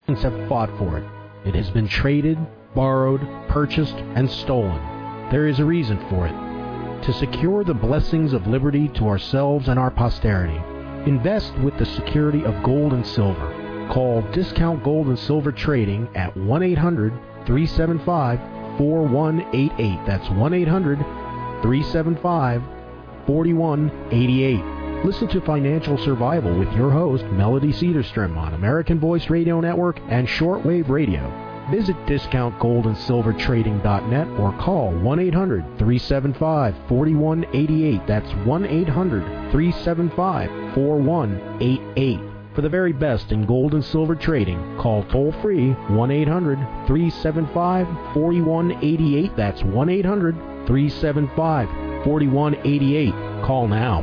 have fought for it. It has been traded, borrowed, purchased, and stolen. There is a reason for it. To secure the blessings of liberty to ourselves and our posterity, invest with the security of gold and silver. Call Discount Gold and Silver Trading at 1-800-375-4188. That's 1-800-375-4188. Listen to Financial Survival with your host, Melody Cedarstrom, on American Voice Radio Network and Shortwave Radio. Visit discountgoldandsilvertrading.net or call 1-800-375-4188. That's 1-800-375-4188. For the very best in gold and silver trading, call toll-free 1-800-375-4188. That's 1-800-375-4188. Call now.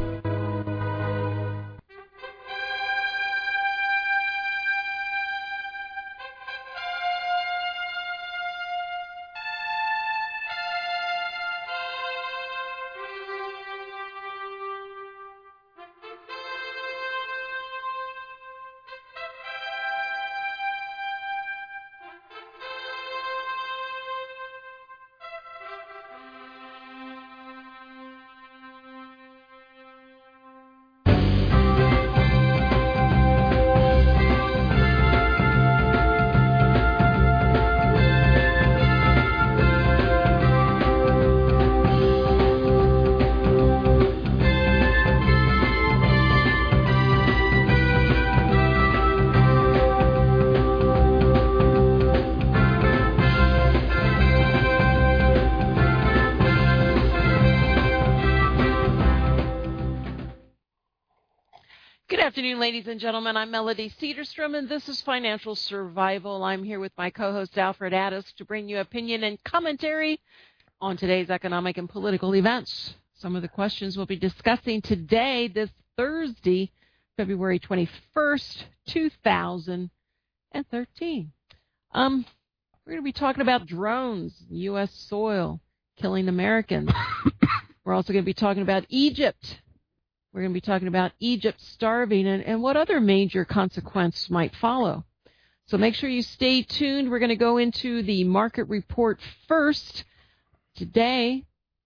Ladies and gentlemen, I'm Melody Cedarstrom, and this is Financial Survival. I'm here with my co-host, Alfred Addis, to bring you opinion and commentary on today's economic and political events. Some of the questions we'll be discussing today, this Thursday, February 21st, 2013. We're going to be talking about drones, U.S. soil, killing Americans. We're also going to be talking about Egypt. We're going to be talking about Egypt starving and what other major consequence might follow. So make sure you stay tuned. We're going to go into the market report first. Today,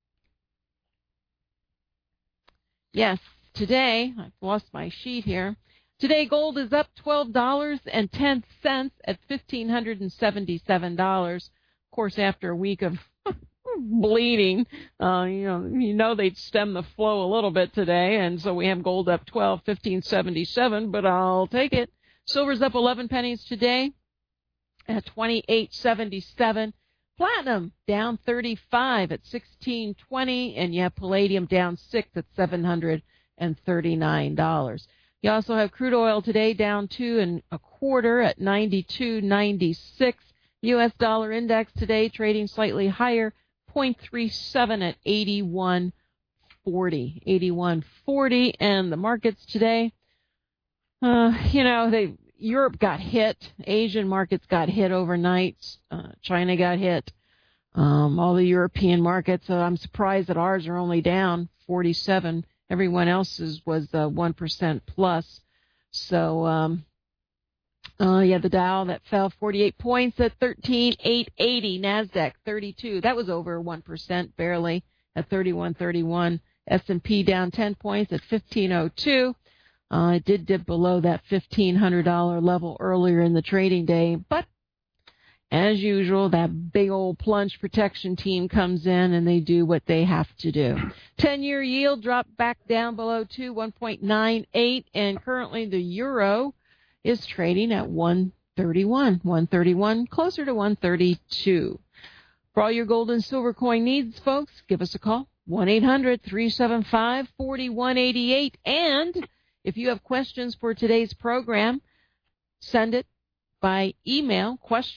I've lost my sheet here. Today, gold is up $12.10 at $1,577. Of course, after a week of bleeding, they'd stem the flow a little bit today, and so we have gold up $15.77, but I'll take it. Silver's up 11 pennies today at $28.77. Platinum down 35 at $16.20, and you have palladium down 6 at $739. You also have crude oil today down 2 1/4 at 92.96. U.S. dollar index today trading slightly higher, 0.37 at 81.40. 81.40, and the markets today, Europe got hit, Asian markets got hit overnight, China got hit, all the European markets. I'm surprised that ours are only down 47. Everyone else's was 1% plus. So, the Dow that fell 48 points at 13,880. NASDAQ 32. That was over 1%, barely, at 31.31. S&P down 10 points at 1502. It did dip below that $1,500 level earlier in the trading day, but as usual, that big old plunge protection team comes in and they do what they have to do. 10-year yield dropped back down below 1.98, and currently the euro is trading at 131, closer to 132. For all your gold and silver coin needs, folks, give us a call, 1-800-375-4188. And if you have questions for today's program, send it by email,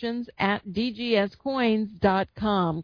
questions@dgscoins.com,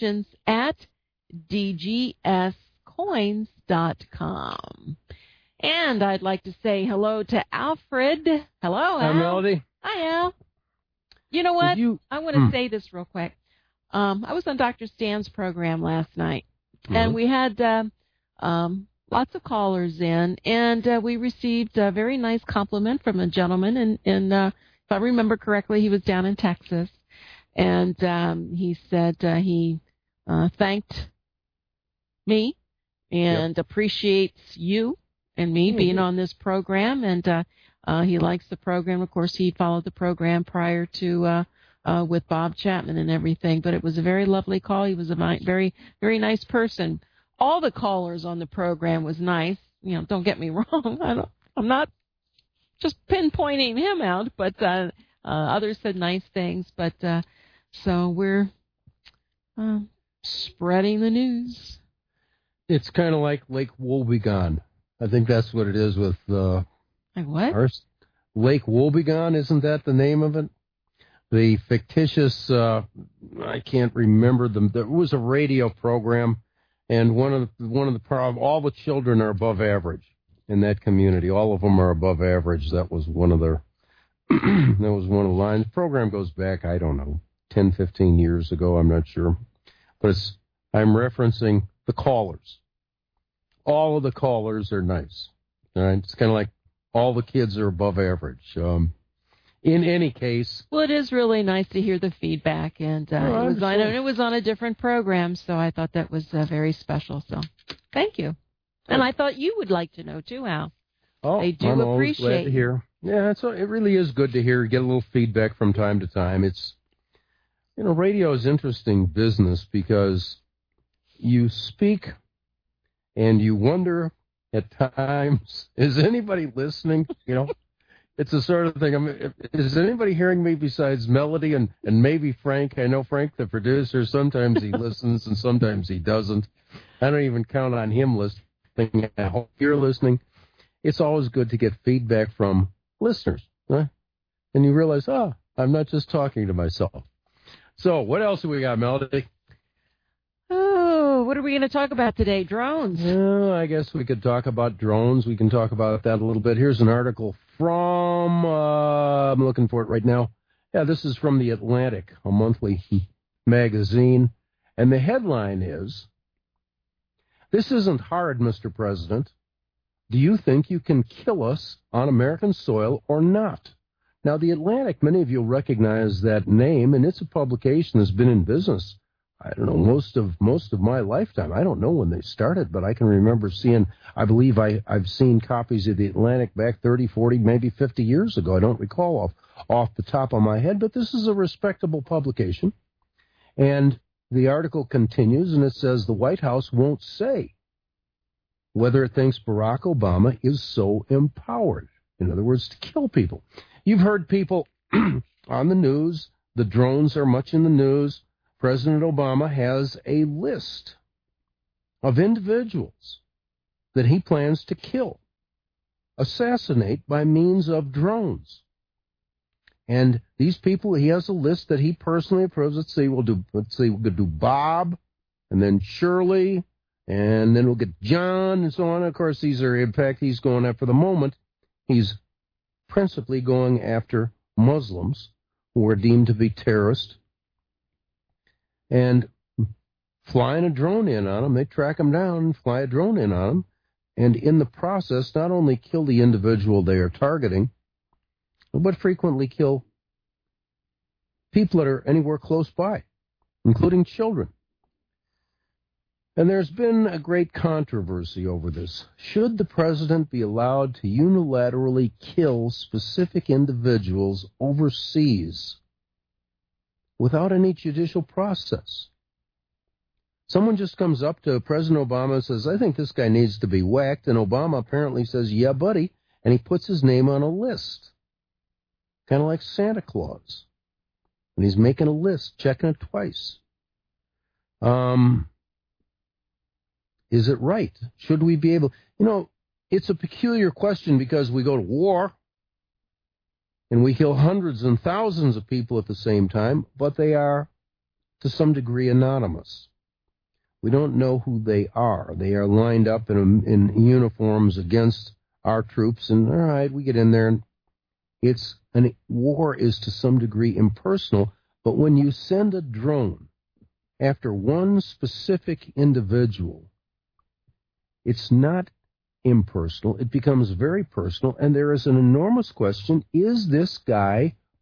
questions@dgscoins.com. And I'd like to say hello to Alfred. Hello, Al. Hi, Melody. Hi, Al. You know what? I want to say this real quick. I was on Dr. Stan's program last night, and we had lots of callers in, and we received a very nice compliment from a gentleman in I remember correctly, he was down in Texas, and he said he thanked me and appreciates you and me being on this program, and he likes the program. Of course, he followed the program prior to with Bob Chapman and everything, but it was a very lovely call. He was a very, very nice person. All the callers on the program was nice. Don't get me wrong. I'm not just pinpointing him out, but others said nice things. But so we're spreading the news. It's kind of like Lake Wobegon. I think that's what it is with like what? Lake Wobegon, isn't that the name of it? The fictitious, I can't remember them. There was a radio program, and one of the all the children are above average in that community. All of them are above average. That was one of their that was one of the lines. The program goes back, I don't know, 10, 15 years ago. I'm not sure, but I'm referencing the callers. All of the callers are nice. All right, it's kind of like all the kids are above average. In any case, well, it is really nice to hear the feedback, and it was on a different program, so I thought that was very special. So, thank you. And I thought you would like to know too, Al. Oh, they do I'm appreciate always glad to hear. Yeah, it really is good to hear. Get a little feedback from time to time. It's radio is interesting business because you speak and you wonder at times, is anybody listening? It's the sort of thing. Is anybody hearing me besides Melody and maybe Frank? I know Frank, the producer, sometimes he listens and sometimes he doesn't. I don't even count on him listening. I hope you're listening. It's always good to get feedback from listeners, right? And you realize, I'm not just talking to myself. So what else do we got, Melody? Oh, what are we going to talk about today? Drones. Well, I guess we could talk about drones. We can talk about that a little bit. Here's an article from, I'm looking for it right now. Yeah, this is from The Atlantic, a monthly magazine. And the headline is, "This isn't hard, Mr. President. Do you think you can kill us on American soil or not?" Now, The Atlantic, many of you recognize that name, and it's a publication that's been in business, I don't know, most of my lifetime. I don't know when they started, but I can remember seeing, I believe I've seen copies of The Atlantic back 30, 40, maybe 50 years ago. I don't recall off the top of my head, but this is a respectable publication. And the article continues, and it says the White House won't say whether it thinks Barack Obama is so empowered. In other words, to kill people. You've heard people on the news, the drones are much in the news. President Obama has a list of individuals that he plans to kill, assassinate by means of drones. And these people, he has a list that he personally approves. Let's say we'll do Bob, and then Shirley, and then we'll get John, and so on. Of course, these are, in fact, he's going after the moment. He's principally going after Muslims who are deemed to be terrorists. And flying a drone in on them, they track them down and fly a drone in on them, and in the process, not only kill the individual they are targeting, but frequently kill people that are anywhere close by, including children. And there's been a great controversy over this. Should the president be allowed to unilaterally kill specific individuals overseas without any judicial process? Someone just comes up to President Obama and says, "I think this guy needs to be whacked," and Obama apparently says, "Yeah, buddy," and he puts his name on a list, kind of like Santa Claus. And he's making a list, checking it twice. Is it right? Should we be able... it's a peculiar question because we go to war, and we kill hundreds and thousands of people at the same time, but they are, to some degree, anonymous. We don't know who they are. They are lined up in uniforms against our troops, and all right, we get in there, and war is to some degree impersonal, but when you send a drone after one specific individual, it's not impersonal. It becomes very personal, and there is an enormous question: is this guy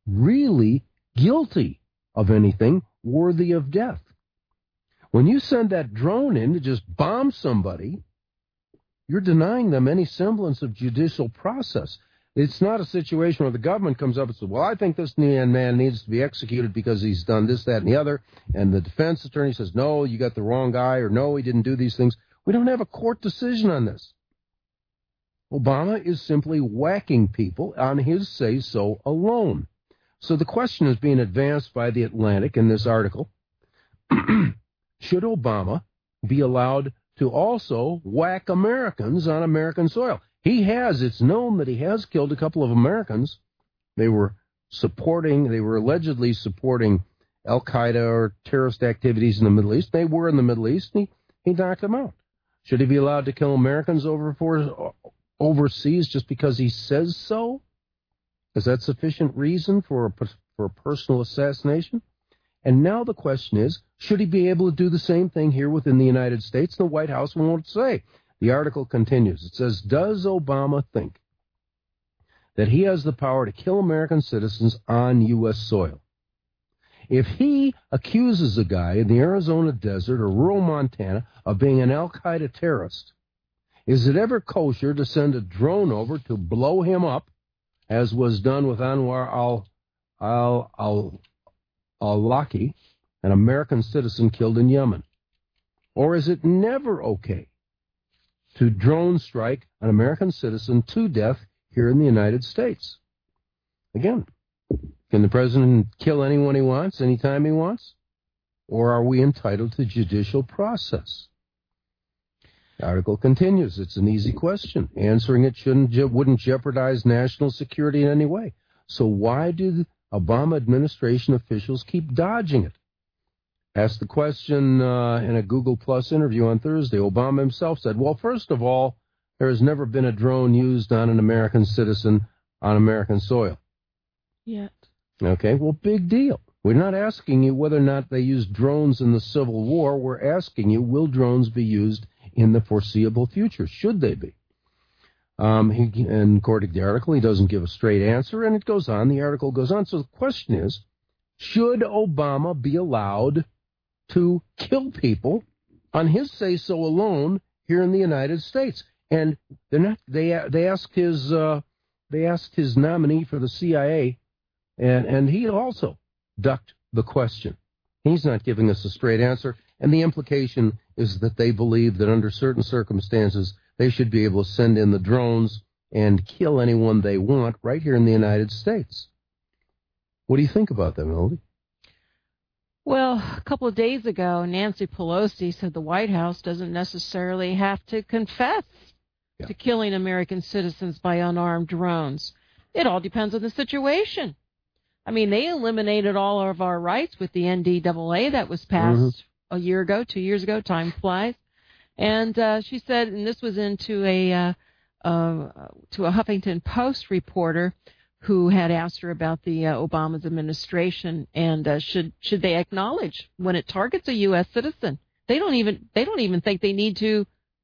really guilty of anything worthy of death. When you send that drone in to just bomb somebody, you're denying them any semblance of judicial process. It's not a situation where the government comes up and says, well, I think this man needs to be executed because he's done this, that, and the other, and the defense attorney says, no, you got the wrong guy, or no, he didn't do these things. We don't have a court decision on this. Obama is simply whacking people on his say-so alone. So the question is being advanced by The Atlantic in this article. Should Obama be allowed to also whack Americans on American soil? It's known that he has killed a couple of Americans. They were allegedly supporting Al-Qaeda or terrorist activities in the Middle East. They were in the Middle East, and he knocked them out. Should he be allowed to kill Americans overseas just because he says so? Is that sufficient reason for a personal assassination? And now the question is, should he be able to do the same thing here within the United States? The White House won't say. The article continues. It says, does Obama think that he has the power to kill American citizens on U.S. soil? If he accuses a guy in the Arizona desert or rural Montana of being an Al-Qaeda terrorist, is it ever kosher to send a drone over to blow him up, as was done with Anwar al-Awlaki, an American citizen killed in Yemen? Or is it never okay to drone strike an American citizen to death here in the United States? Again, can the president kill anyone he wants, anytime he wants? Or are we entitled to judicial process? The article continues. It's an easy question. Answering it wouldn't jeopardize national security in any way. So why do the Obama administration officials keep dodging it? Asked the question in a Google Plus interview on Thursday. Obama himself said, well, first of all, there has never been a drone used on an American citizen on American soil. Yet. Okay, well, big deal. We're not asking you whether or not they used drones in the Civil War. We're asking you, will drones be used in the foreseeable future? Should they be? And according to the article, he doesn't give a straight answer, and it goes on. The article goes on. So the question is, should Obama be allowed to kill people on his say-so alone here in the United States? And they're not. They asked his nominee for the CIA, and he also ducked the question. He's not giving us a straight answer, and the implication is that they believe that under certain circumstances they should be able to send in the drones and kill anyone they want right here in the United States. What do you think about that, Melody? Well, a couple of days ago, Nancy Pelosi said the White House doesn't necessarily have to confess to killing American citizens by unarmed drones. It all depends on the situation. I mean, they eliminated all of our rights with the NDAA that was passed a year ago, 2 years ago. Time flies. And she said, and this was into a Huffington Post reporter who had asked her about the Obama's administration and should they acknowledge when it targets a U.S. citizen? They don't even think they need to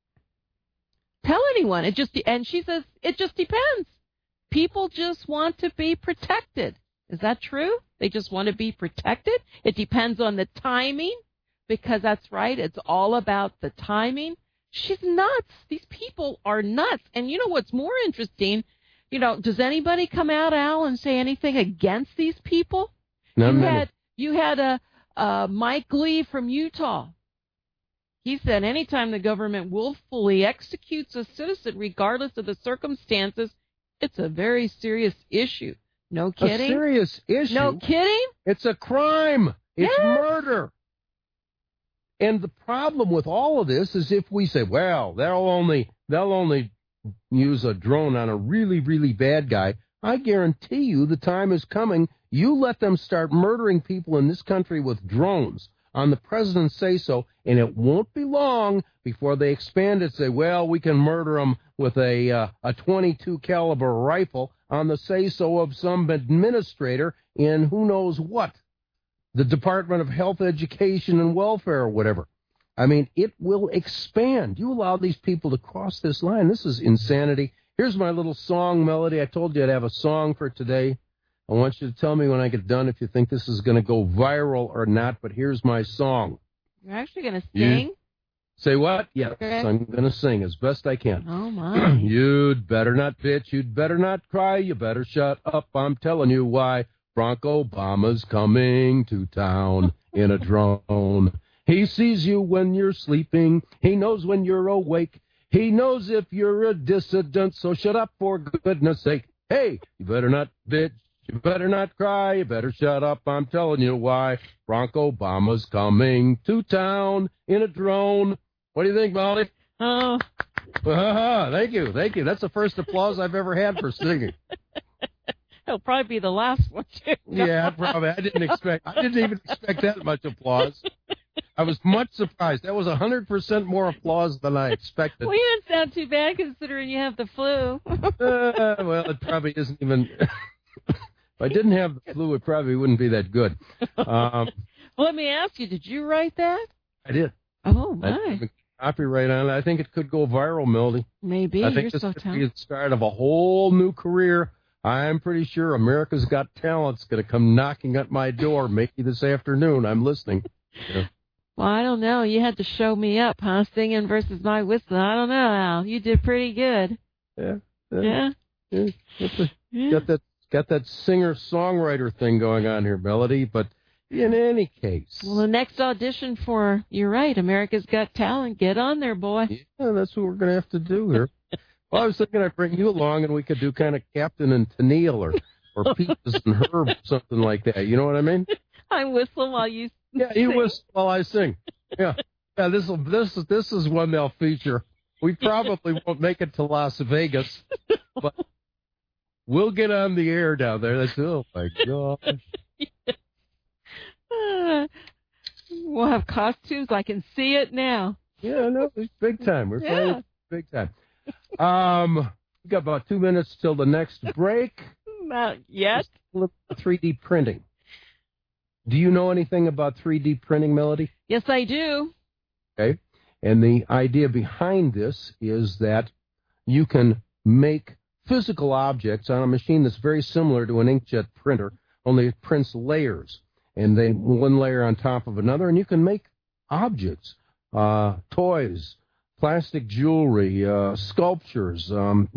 tell anyone. And she says it just depends. People just want to be protected. Is that true? They just want to be protected. It depends on the timing, because that's right. It's all about the timing. She's nuts. These people are nuts. And you know what's more interesting? You know, does anybody come out, Al, and say anything against these people? You had Mike Lee from Utah. He said anytime the government willfully executes a citizen, regardless of the circumstances, it's a very serious issue. No kidding? A serious issue? No kidding? It's a crime. It's murder. And the problem with all of this is if we say, well, they'll only use a drone on a really, really bad guy, I guarantee you the time is coming. You let them start murdering people in this country with drones on the president's say-so, and it won't be long before they expand it, say, well, we can murder them with a 22 caliber rifle on the say-so of some administrator in who knows what, the Department of Health, Education, and Welfare or whatever. I mean, it will expand. You allow these people to cross this line. This is insanity. Here's my little song melody. I told you I'd have a song for today. I want you to tell me when I get done if you think this is going to go viral or not, but here's my song. You're actually going to sing? Say what? Yes, Okay. I'm going to sing as best I can. Oh, my. You'd better not bitch, you'd better not cry, you better shut up, I'm telling you why. Barack Obama's coming to town in a drone. He sees you when you're sleeping, he knows when you're awake, he knows if you're a dissident, so shut up for goodness sake. Hey, you better not bitch, you better not cry, you better shut up, I'm telling you why. Barack Obama's coming to town in a drone. What do you think, Molly? Oh. Thank you. That's the first applause I've ever had for singing. It'll probably be the last one, too. Yeah, probably. I didn't even expect that much applause. I was much surprised. That was 100% more applause than I expected. Well, you didn't sound too bad considering you have the flu. Well, it probably isn't even... If I didn't have the flu, it probably wouldn't be that good. Well, let me ask you, did you write that? I did. Oh, I my. have copyright on it. I think it could go viral, Mildy. Maybe. I think You're this so could be talented. the start of a whole new career. I'm pretty sure America's Got Talent's going to come knocking at my door maybe this afternoon. I'm listening. Yeah. Well, I don't know. You had to show me up, huh? Singing versus my whistling. I don't know, Al. You did pretty good. Yeah. Yeah? Yeah. Got that singer-songwriter thing going on here, Melody. But in any case. Well, the next audition for, you're right, America's Got Talent. Get on there, boy. Yeah, that's what we're going to have to do here. Well, I was thinking I'd bring you along and we could do kind of Captain and Tennille or Peaches and Herb, something like that. You know what I mean? I whistle while you Yeah, you sing. whistle while I sing. Yeah. Yeah, this is one they'll feature. We probably won't make it to Las Vegas, but we'll get on the air down there. That's, oh my gosh. We'll have costumes. I can see it now. Yeah, no, it's big time. We're playing big time. We got about 2 minutes till the next break. Not yet. 3D printing. Do you know anything about 3D printing, Melody? Yes, I do. Okay. And the idea behind this is that you can make physical objects on a machine that's very similar to an inkjet printer, only it prints layers, and then one layer on top of another, and you can make objects, toys, plastic jewelry, sculptures.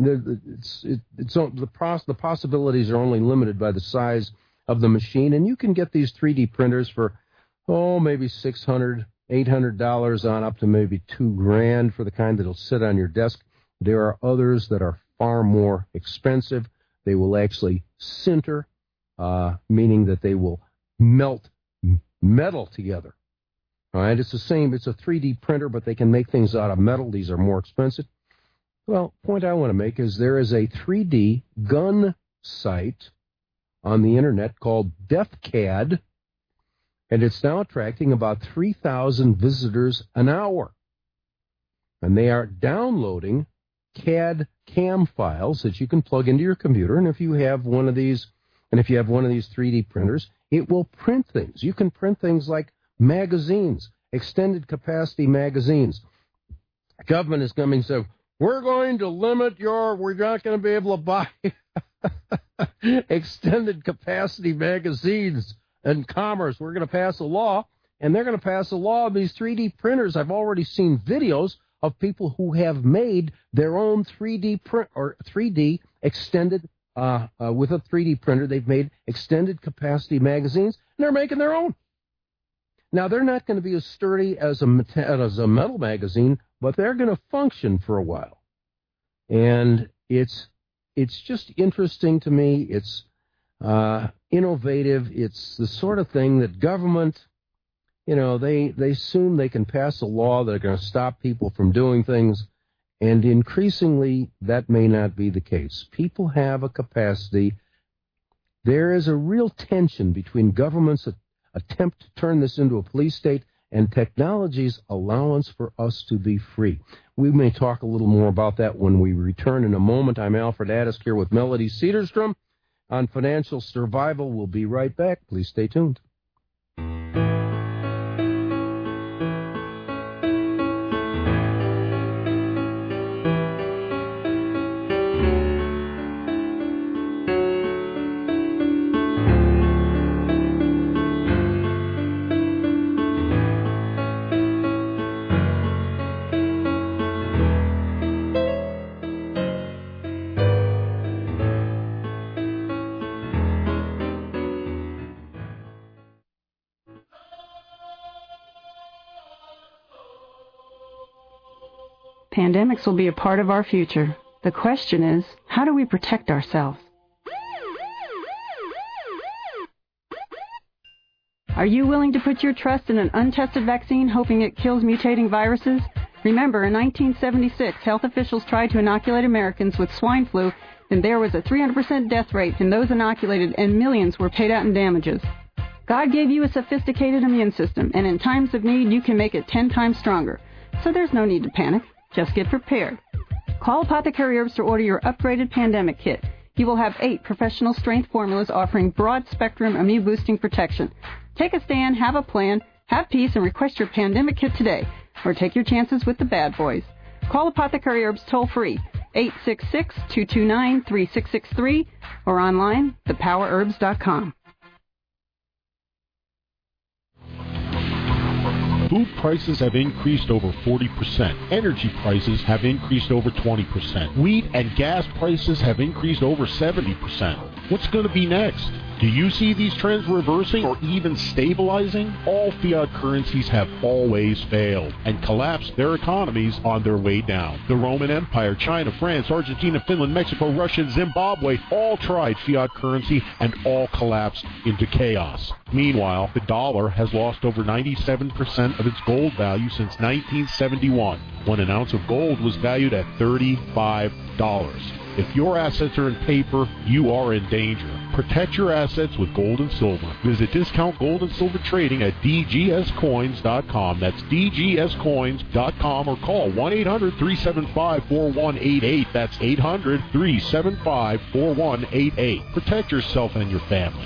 The possibilities are only limited by the size of the machine, and you can get these 3D printers for, maybe $600, $800 on up to maybe $2,000 for the kind that'll sit on your desk. There are others that are far more expensive. They will actually sinter, meaning that they will melt metal together. All right, it's the same. It's a 3D printer, but they can make things out of metal. These are more expensive. Well, the point I want to make is there is a 3D gun site on the internet called DefCAD, and it's now attracting about 3,000 visitors an hour. And they are downloading CAD CAM files that you can plug into your computer, and if you have one of these 3D printers, it will print things. You can print things like magazines, extended capacity magazines. The government is coming and saying, we're going to limit we're not going to be able to buy extended capacity magazines in commerce. We're going to pass a law, and they're going to pass a law of these 3D printers. I've already seen videos of people who have made their own 3D print or 3D extended with a 3D printer. They've made extended capacity magazines, and they're making their own. Now, they're not going to be as sturdy as a metal magazine, but they're going to function for a while. And it's just interesting to me. It's innovative. It's the sort of thing that government, they assume they can pass a law that are going to stop people from doing things, and increasingly that may not be the case. People have a capacity. There is a real tension between government's attempt to turn this into a police state and technology's allowance for us to be free. We may talk a little more about that when we return in a moment. I'm Alfred Addis here with Melody Cedarstrom on Financial Survival. We'll be right back. Please stay tuned. Pandemics will be a part of our future. The question is, how do we protect ourselves? Are you willing to put your trust in an untested vaccine hoping it kills mutating viruses? Remember, in 1976, health officials tried to inoculate Americans with swine flu, and there was a 300% death rate in those inoculated, and millions were paid out in damages. God gave you a sophisticated immune system, and in times of need, you can make it 10 times stronger. So there's no need to panic. Just get prepared. Call Apothecary Herbs to order your upgraded pandemic kit. You will have 8 professional-strength formulas offering broad-spectrum immune-boosting protection. Take a stand, have a plan, have peace, and request your pandemic kit today. Or take your chances with the bad boys. Call Apothecary Herbs toll-free, 866-229-3663, or online, thepowerherbs.com. Food prices have increased over 40%. Energy prices have increased over 20%. Wheat and gas prices have increased over 70%. What's going to be next? Do you see these trends reversing or even stabilizing? All fiat currencies have always failed and collapsed their economies on their way down. The Roman Empire, China, France, Argentina, Finland, Mexico, Russia, and Zimbabwe all tried fiat currency and all collapsed into chaos. Meanwhile, the dollar has lost over 97% of its gold value since 1971, when an ounce of gold was valued at $35. If your assets are in paper, you are in danger. Protect your assets with gold and silver. Visit Discount Gold and Silver Trading at dgscoins.com. That's dgscoins.com, or call 1-800-375-4188. That's 800-375-4188. Protect yourself and your family.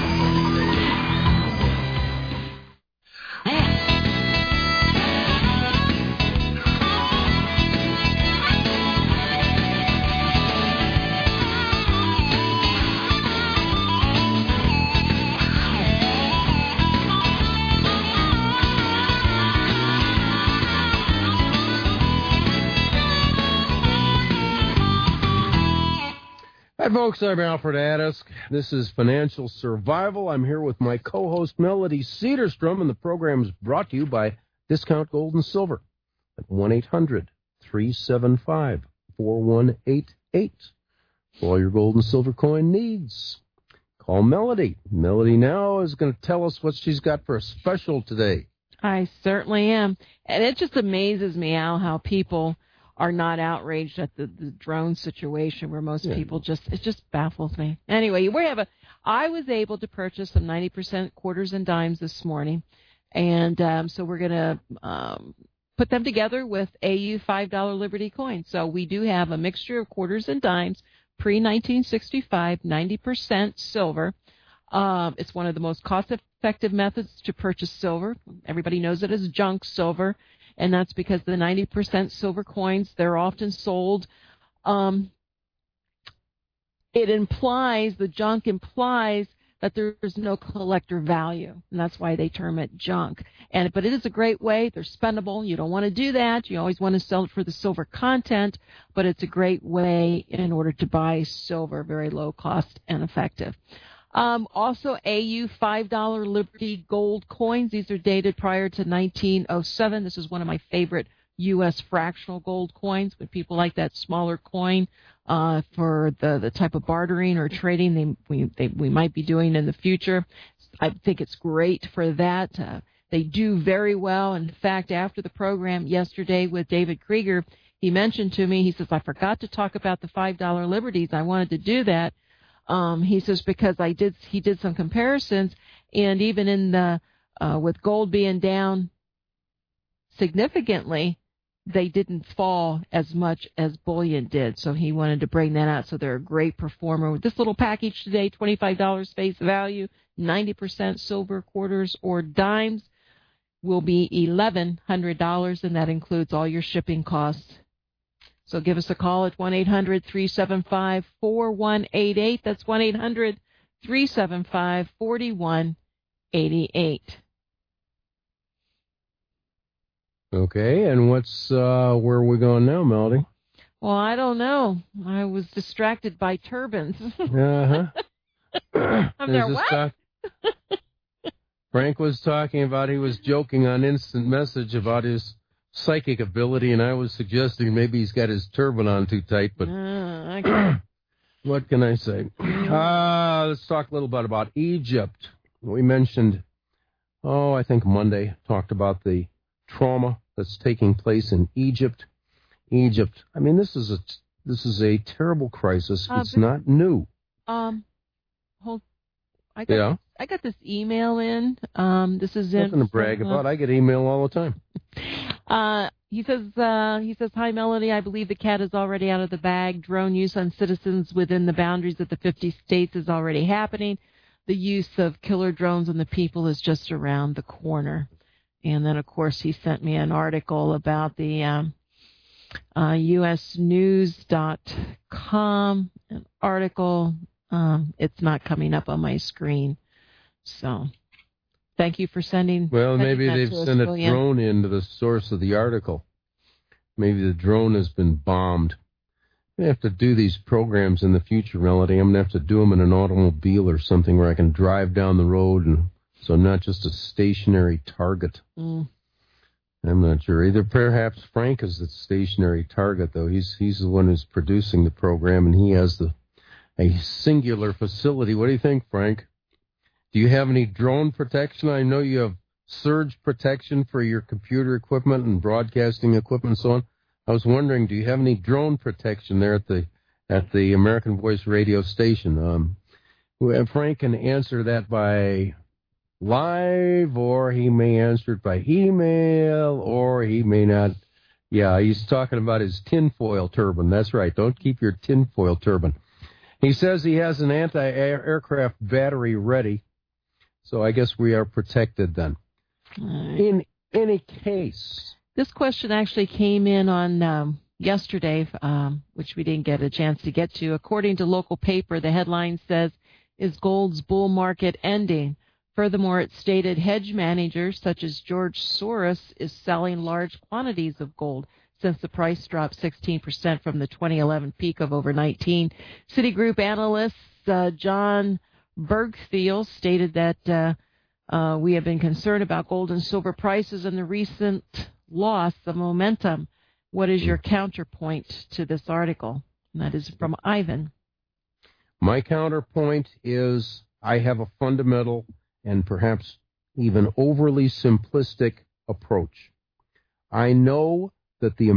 Hi, folks. I'm Alfred Addis. This is Financial Survival. I'm here with my co-host, Melody Cedarstrom, and the program is brought to you by Discount Gold and Silver at 1-800-375-4188 for all your gold and silver coin needs. Call Melody. Melody now is going to tell us what she's got for a special today. I certainly am. And it just amazes me, Al, how people are not outraged at the drone situation where most people it just baffles me. Anyway, I was able to purchase some 90% quarters and dimes this morning, and so we're going to put them together with AU $5 Liberty coins. So we do have a mixture of quarters and dimes, pre-1965, 90% silver. It's one of the most cost-effective methods to purchase silver. Everybody knows it as junk silver. And that's because the 90% silver coins, they're often sold. The junk implies that there's no collector value, and that's why they term it junk. But it is a great way. They're spendable. You don't want to do that. You always want to sell it for the silver content, but it's a great way in order to buy silver, very low cost and effective. Also, AU $5 Liberty gold coins. These are dated prior to 1907. This is one of my favorite U.S. fractional gold coins. When people like that smaller coin for the type of bartering or trading we might be doing in the future, I think it's great for that. They do very well. In fact, after the program yesterday with David Krieger, he mentioned to me, he says, I forgot to talk about the $5 Liberties. I wanted to do that. He says, because he did some comparisons, and even in the with gold being down significantly, they didn't fall as much as bullion did. So he wanted to bring that out. So they're a great performer. With this little package today, $25 face value, 90% silver quarters or dimes will be $1,100, and that includes all your shipping costs. So give us a call at 1-800-375-4188. That's 1-800-375-4188. Okay, and where are we going now, Melody? Well, I don't know. I was distracted by turbines. Uh-huh. I'm there, what? Frank was talking about, he was joking on Instant Message about his psychic ability, and I was suggesting maybe he's got his turban on too tight, but Okay. what can I say? Let's talk a little bit about Egypt. We mentioned, I think Monday, talked about the trauma that's taking place in Egypt. I mean, this is a terrible crisis. It's not new. I got this email in. This is in. Nothing to brag about. I get email all the time. He says, "Hi, Melody. I believe the cat is already out of the bag. Drone use on citizens within the boundaries of the 50 states is already happening. The use of killer drones on the people is just around the corner." And then, of course, he sent me an article about the usnews.com, an article. It's not coming up on my screen. So thank you for sending. Well, maybe they've sent a William. drone into the source of the article. Maybe the drone has been bombed. I have to do these programs in the future, Melody. I'm going to have to do them in an automobile or something where I can drive down the road, and so I'm not just a stationary target. I'm not sure. Either perhaps Frank is the stationary target, though. He's the one who's producing the program, and he has a singular facility. What do you think, Frank? Do you have any drone protection? I know you have surge protection for your computer equipment and broadcasting equipment and so on. I was wondering, do you have any drone protection there at the American Voice radio station? Frank can answer that by live, or he may answer it by email, or he may not. Yeah, he's talking about his tinfoil turban. That's right. Don't keep your tinfoil turban. He says he has an anti-aircraft battery ready, so I guess we are protected then. In any case. This question actually came in on yesterday, which we didn't get a chance to get to. According to local paper, the headline says, "Is gold's bull market ending?" Furthermore, it stated hedge managers such as George Soros is selling large quantities of gold since the price dropped 16% from the 2011 peak of over 19. Citigroup analyst John Bergfield stated that we have been concerned about gold and silver prices and the recent loss of momentum. What is your counterpoint to this article? And that is from Ivan. My counterpoint is I have a fundamental and perhaps even overly simplistic approach. I know that the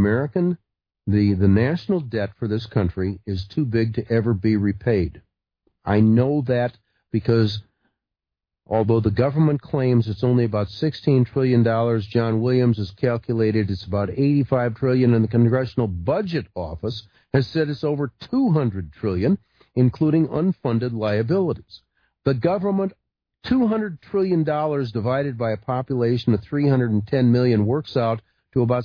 national debt for this country is too big to ever be repaid. I know that because although the government claims it's only about $16 trillion, John Williams has calculated it's about $85 trillion, and the Congressional Budget Office has said it's over $200 trillion, including unfunded liabilities. The government, $200 trillion divided by a population of 310 million works out to about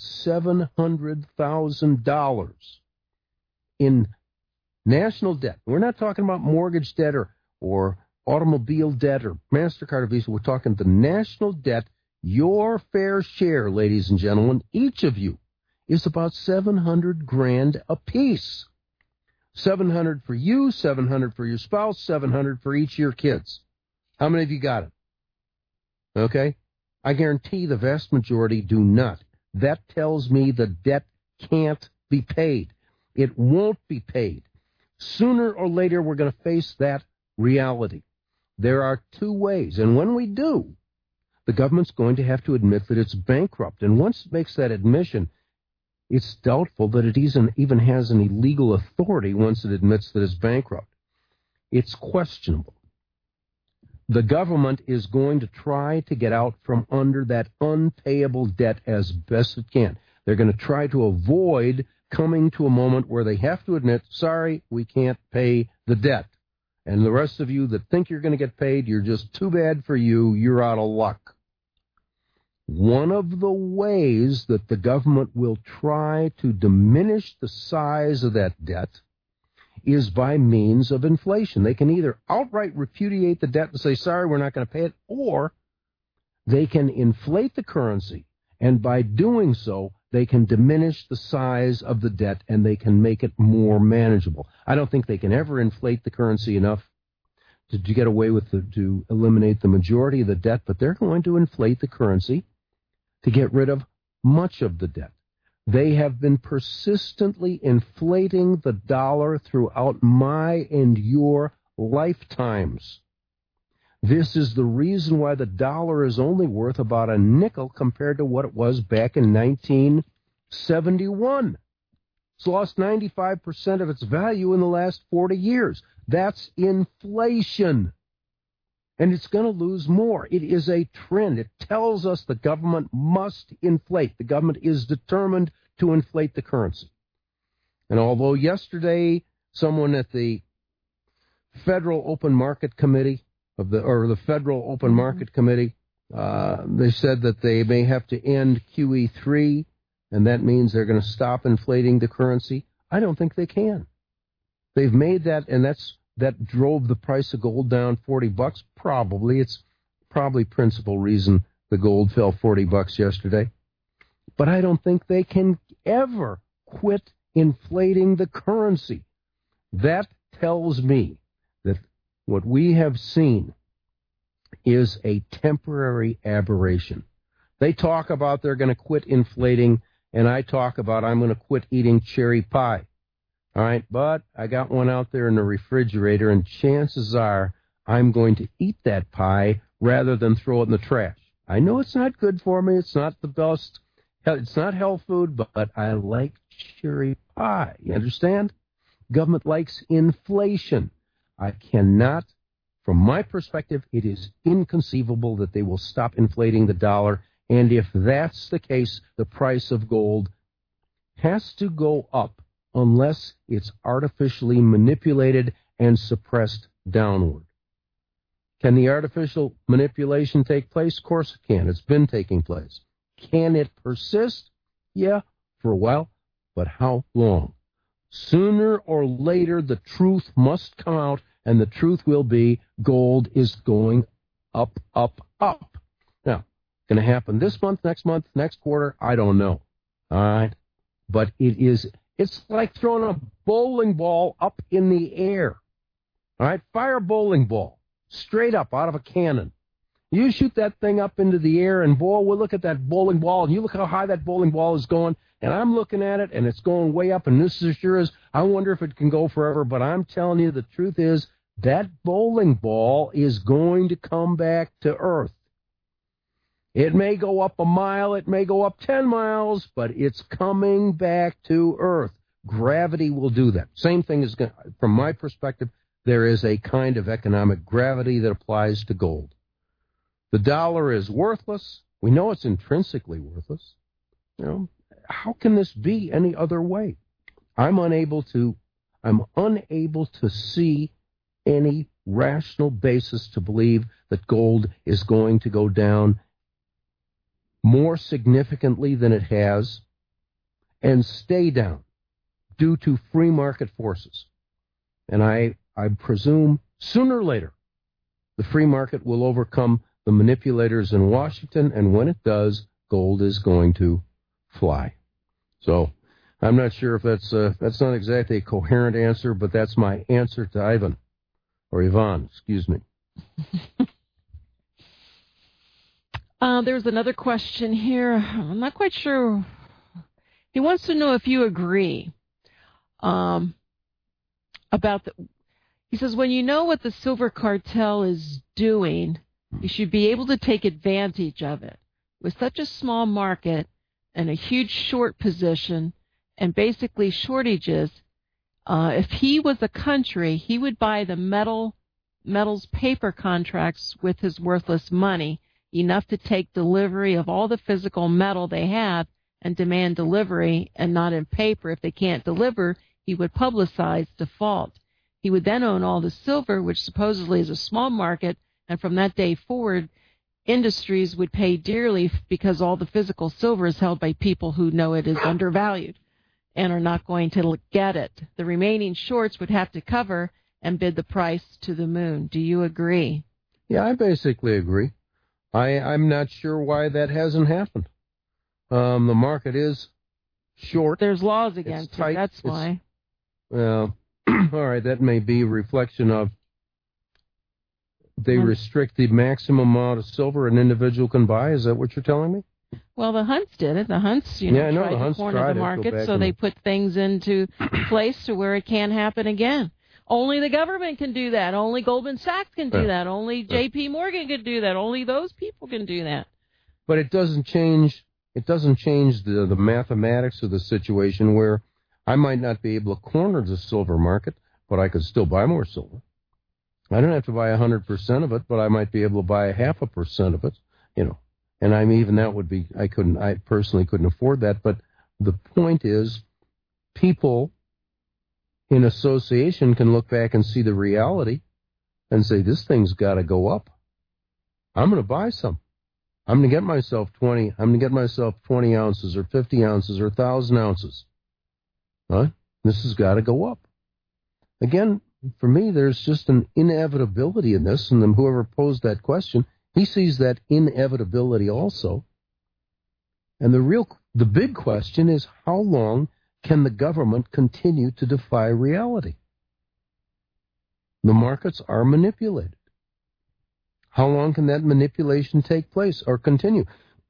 $700,000 in national debt. We're not talking about mortgage debt or automobile debt or MasterCard or Visa. We're talking the national debt. Your fair share, ladies and gentlemen, each of you, is about $700,000 apiece. $700 for you, $700 for your spouse, $700 for each of your kids. How many of you got it? Okay? I guarantee the vast majority do not. That tells me the debt can't be paid. It won't be paid. Sooner or later, we're going to face that reality. There are two ways, and when we do, the government's going to have to admit that it's bankrupt. And once it makes that admission, it's doubtful that it even has any legal authority once it admits that it's bankrupt. It's questionable. The government is going to try to get out from under that unpayable debt as best it can. They're going to try to avoid coming to a moment where they have to admit, sorry, we can't pay the debt. And the rest of you that think you're going to get paid, you're just too bad for you. You're out of luck. One of the ways that the government will try to diminish the size of that debt is by means of inflation. They can either outright repudiate the debt and say, sorry, we're not going to pay it, or they can inflate the currency, and by doing so, they can diminish the size of the debt and they can make it more manageable. I don't think they can ever inflate the currency enough to get away with to eliminate the majority of the debt, but they're going to inflate the currency to get rid of much of the debt. They have been persistently inflating the dollar throughout my and your lifetimes. This is the reason why the dollar is only worth about a nickel compared to what it was back in 1971. It's lost 95% of its value in the last 40 years. That's inflation. And it's going to lose more. It is a trend. It tells us the government must inflate. The government is determined to inflate the currency. And although yesterday someone at the Federal Open Market Committee the Federal Open Market Committee, they said that they may have to end QE3, and that means they're going to stop inflating the currency. I don't think they can. They've made that, and that drove the price of gold down $40. Probably it's principal reason the gold fell $40 yesterday. But I don't think they can ever quit inflating the currency. That tells me that what we have seen is a temporary aberration. They talk about they're going to quit inflating, and I talk about I'm going to quit eating cherry pie. All right, but I got one out there in the refrigerator, and chances are I'm going to eat that pie rather than throw it in the trash. I know it's not good for me. It's not the best. It's not health food, but I like cherry pie. You understand? Government likes inflation. I cannot, from my perspective, it is inconceivable that they will stop inflating the dollar. And if that's the case, the price of gold has to go up unless it's artificially manipulated and suppressed downward. Can the artificial manipulation take place? Of course it can. It's been taking place. Can it persist? Yeah, for a while. But how long? Sooner or later, the truth must come out, and the truth will be gold is going up, up, up. Now, going to happen this month, next quarter? I don't know. All right? But it's like throwing a bowling ball up in the air. All right? Fire a bowling ball straight up out of a cannon. You shoot that thing up into the air, and boy, we'll look at that bowling ball, and you look how high that bowling ball is going, and I'm looking at it, and it's going way up, and this is sure as I wonder if it can go forever, but I'm telling you the truth is that bowling ball is going to come back to Earth. It may go up a mile, it may go up 10 miles, but it's coming back to Earth. Gravity will do that. Same thing is, from my perspective, there is a kind of economic gravity that applies to gold. The dollar is worthless. We know it's intrinsically worthless. You know, how can this be any other way? I'm unable to see any rational basis to believe that gold is going to go down more significantly than it has and stay down due to free market forces. And I presume sooner or later the free market will overcome the manipulators in Washington, and when it does, gold is going to fly. So I'm not sure if that's not exactly a coherent answer, but that's my answer to Ivan, or Ivan, excuse me. There's another question here. I'm not quite sure. He wants to know if you agree about he says, when you know what the silver cartel is doing, you should be able to take advantage of it. With such a small market and a huge short position and basically shortages, if he was a country, he would buy the metals paper contracts with his worthless money, enough to take delivery of all the physical metal they have and demand delivery and not in paper. If they can't deliver, he would publicize default. He would then own all the silver, which supposedly is a small market, and from that day forward, industries would pay dearly because all the physical silver is held by people who know it is undervalued and are not going to get it. The remaining shorts would have to cover and bid the price to the moon. Do you agree? Yeah, I basically agree. I'm not sure why that hasn't happened. The market is short. There's laws against it, that's why. Well, all right, that may be a reflection of they restrict the maximum amount of silver an individual can buy. Is that what you're telling me? Well, the Hunts did it. The Hunts, Yeah, I know, tried the Hunts to corner tried the it, go market, back so and- they put things into place to where it can't happen again. Only the government can do that. Only Goldman Sachs can do Yeah. that. Only J.P. Morgan can do that. Only those people can do that. But it doesn't change. It doesn't change the mathematics of the situation where I might not be able to corner the silver market, but I could still buy more silver. I don't have to buy 100% of it, but I might be able to buy 0.5% of it, And even that would be, I personally couldn't afford that. But the point is, people in association can look back and see the reality and say, this thing's got to go up. I'm going to buy some. I'm going to get myself 20 ounces or 50 ounces or 1,000 ounces. Huh? This has got to go up. Again, for me, there's just an inevitability in this, and then whoever posed that question, he sees that inevitability also. And the big question is, how long can the government continue to defy reality? The markets are manipulated. How long can that manipulation take place or continue?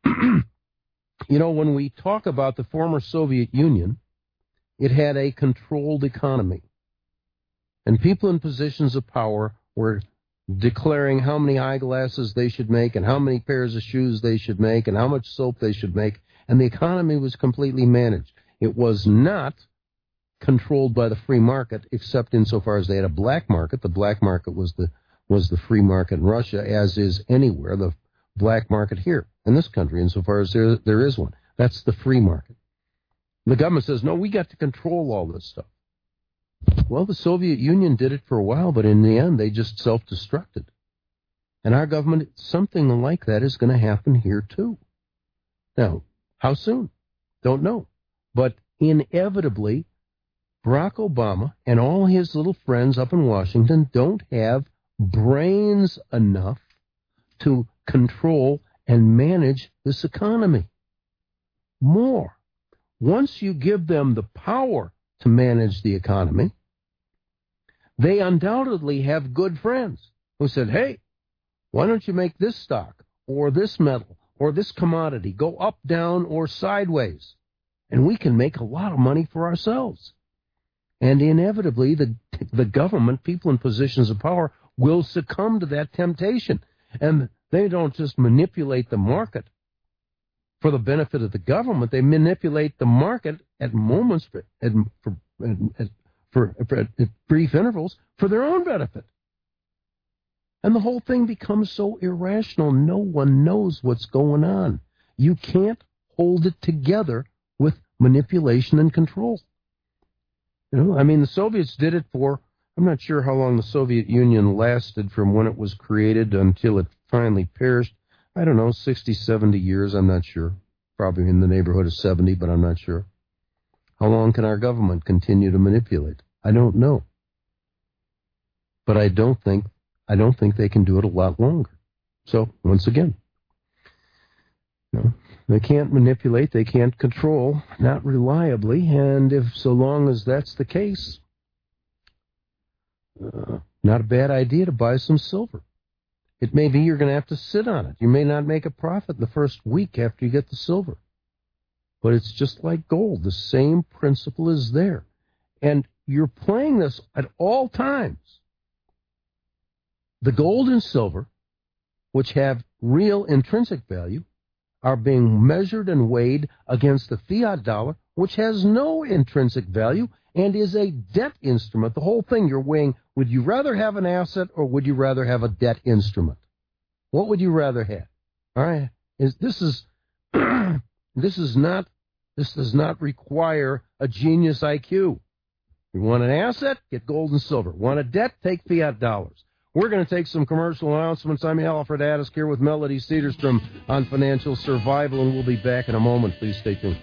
When we talk about the former Soviet Union, it had a controlled economy. And people in positions of power were declaring how many eyeglasses they should make and how many pairs of shoes they should make and how much soap they should make. And the economy was completely managed. It was not controlled by the free market, except insofar as they had a black market. The black market was the free market in Russia, as is anywhere, the black market here in this country, insofar as there is one. That's the free market. The government says, no, we got to control all this stuff. Well, the Soviet Union did it for a while, but in the end, they just self-destructed. And our government, something like that is going to happen here, too. Now, how soon? Don't know. But inevitably, Barack Obama and all his little friends up in Washington don't have brains enough to control and manage this economy. More. Once you give them the power to manage the economy, they undoubtedly have good friends who said, hey, why don't you make this stock or this metal or this commodity go up, down, or sideways? And we can make a lot of money for ourselves. And inevitably, the government, people in positions of power, will succumb to that temptation. And they don't just manipulate the market for the benefit of the government. They manipulate the market at moments, at brief intervals, for their own benefit. And the whole thing becomes so irrational, no one knows what's going on. You can't hold it together with manipulation and control. The Soviets did it for, I'm not sure how long the Soviet Union lasted from when it was created until it finally perished. I don't know, 60, 70 years, I'm not sure. Probably in the neighborhood of 70, but I'm not sure. How long can our government continue to manipulate? I don't know. But I don't think they can do it a lot longer. So, once again, they can't manipulate, they can't control, not reliably, and if so long as that's the case, not a bad idea to buy some silver. It may be you're going to have to sit on it. You may not make a profit the first week after you get the silver. But it's just like gold. The same principle is there. And you're playing this at all times. The gold and silver, which have real intrinsic value, are being measured and weighed against the fiat dollar, which has no intrinsic value and is a debt instrument. The whole thing you're weighing, would you rather have an asset or would you rather have a debt instrument? What would you rather have? All right. This does not require a genius IQ. You want an asset? Get gold and silver. Want a debt? Take fiat dollars. We're going to take some commercial announcements. I'm Alfred Addisk here with Melody Cedarstrom on Financial Survival, and we'll be back in a moment. Please stay tuned.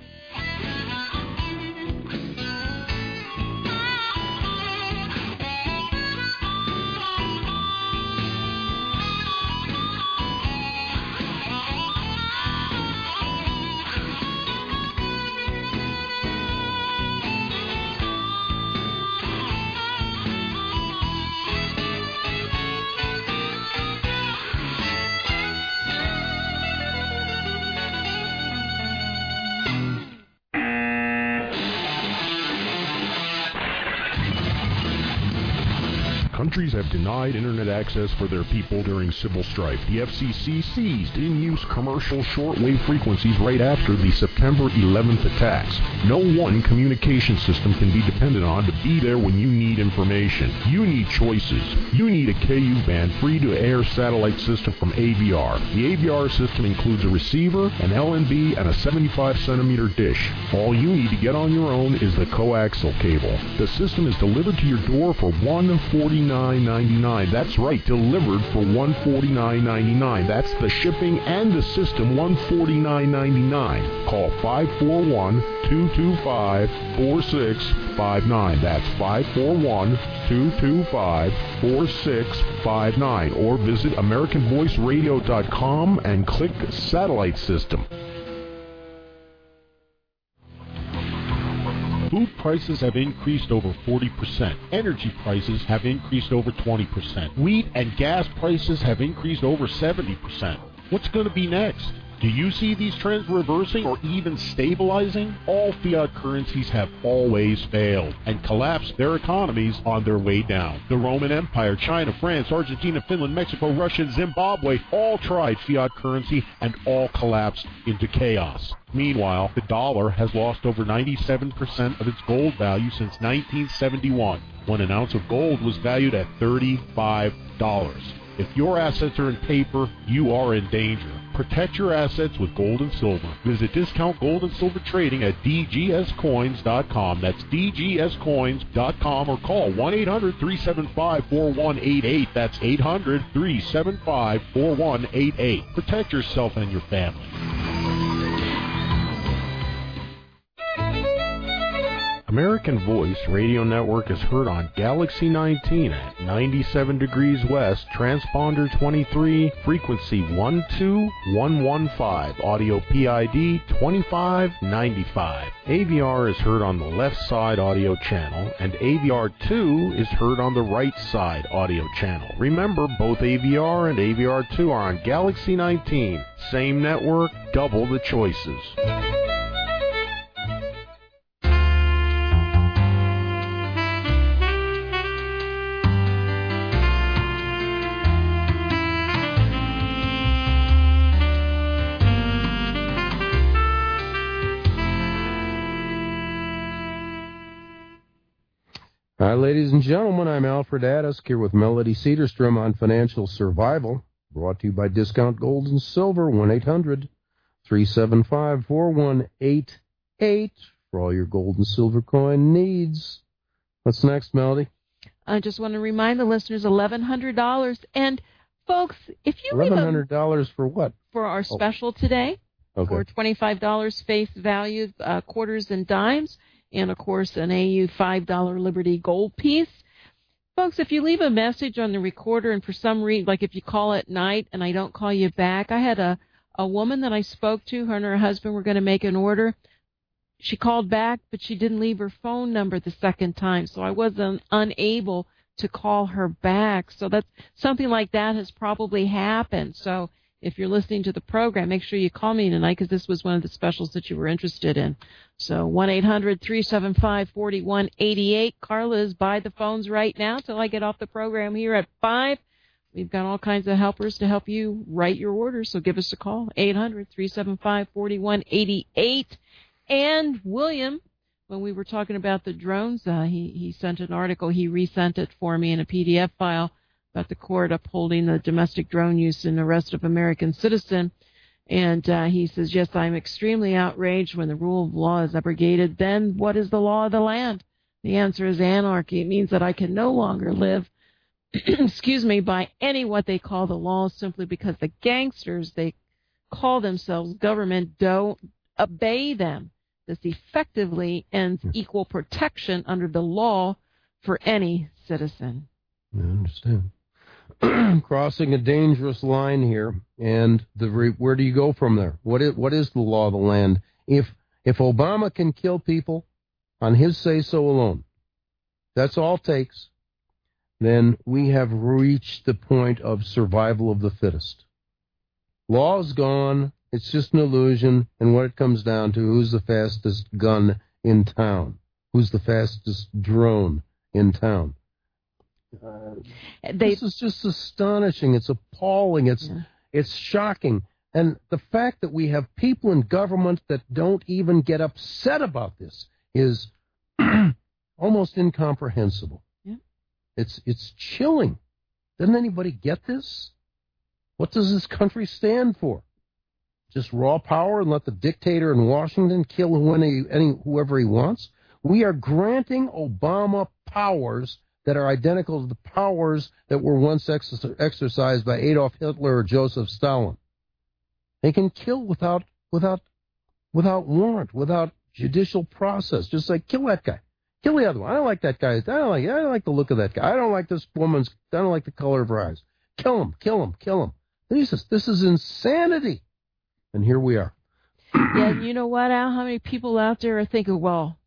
Countries have denied internet access for their people during civil strife. The FCC seized in-use commercial shortwave frequencies right after the September 11th attacks. No one communication system can be depended on to be there when you need information. You need choices. You need a KU-band free-to-air satellite system from AVR. The AVR system includes a receiver, an LNB, and a 75-centimeter dish. All you need to get on your own is the coaxial cable. The system is delivered to your door for $149.99. That's right, delivered for $149.99. That's the shipping and the system, $149.99. Call 541-225-4659. That's 541-225-4659. Or visit AmericanVoiceRadio.com and click Satellite System. Food prices have increased over 40%. Energy prices have increased over 20%. Wheat and gas prices have increased over 70%. What's going to be next? Do you see these trends reversing or even stabilizing? All fiat currencies have always failed and collapsed their economies on their way down. The Roman Empire, China, France, Argentina, Finland, Mexico, Russia, and Zimbabwe all tried fiat currency and all collapsed into chaos. Meanwhile, the dollar has lost over 97% of its gold value since 1971, when an ounce of gold was valued at $35. If your assets are in paper, you are in danger. Protect your assets with gold and silver. Visit Discount Gold and Silver Trading at dgscoins.com. That's dgscoins.com, or call 1-800-375-4188. That's 800-375-4188. Protect yourself and your family. American Voice Radio Network is heard on Galaxy 19 at 97 degrees west, transponder 23, frequency 12115, audio PID 2595. AVR is heard on the left side audio channel, and AVR2 is heard on the right side audio channel. Remember, both AVR and AVR2 are on Galaxy 19. Same network, double the choices. Hi, ladies and gentlemen, I'm Alfred Addisk here with Melody Cedarstrom on Financial Survival, brought to you by Discount Gold and Silver, 1-800-375-4188 for all your gold and silver coin needs. What's next, Melody? I just want to remind the listeners, $1,100. And, folks, if you $1,100 for what? For our special today, for $25 face value, quarters and dimes, and, of course, an AU $5 Liberty gold piece. Folks, if you leave a message on the recorder and for some reason, like if you call at night and I don't call you back, I had a woman that I spoke to, her and her husband were going to make an order. She called back, but she didn't leave her phone number the second time, so I wasn't unable to call her back. So that's something like that has probably happened. So if you're listening to the program, make sure you call me tonight because this was one of the specials that you were interested in. So 1-800-375-4188. Carla is by the phones right now till I get off the program here at 5. We've got all kinds of helpers to help you write your orders, so give us a call, 800-375-4188. And William, when we were talking about the drones, he sent an article. He resent it for me in a PDF file about the court upholding the domestic drone use in the arrest of American citizen. And he says, yes, I'm extremely outraged when the rule of law is abrogated. Then what is the law of the land? The answer is anarchy. It means that I can no longer live, by any what they call the law simply because the gangsters they call themselves government don't obey them. This effectively ends equal protection under the law for any citizen. I understand. Crossing a dangerous line here, and where do you go from there? What is the law of the land? If Obama can kill people on his say-so alone, that's all it takes, then we have reached the point of survival of the fittest. Law's gone. It's just an illusion, and what it comes down to, who's the fastest gun in town? Who's the fastest drone in town? This is just astonishing. It's appalling. It's shocking. And the fact that we have people in government that don't even get upset about this is almost incomprehensible. Yeah. It's chilling. Doesn't anybody get this? What does this country stand for? Just raw power and let the dictator in Washington kill whoever he wants? We are granting Obama powers that are identical to the powers that were once exercised by Adolf Hitler or Joseph Stalin. They can kill without warrant, without judicial process. Just like, kill that guy. Kill the other one. I don't like that guy. I don't like the look of that guy. I don't like this woman's, I don't like the color of her eyes. Kill him, kill him, kill him. This is insanity. And here we are. Yeah, you know what, Al? How many people out there are thinking, well,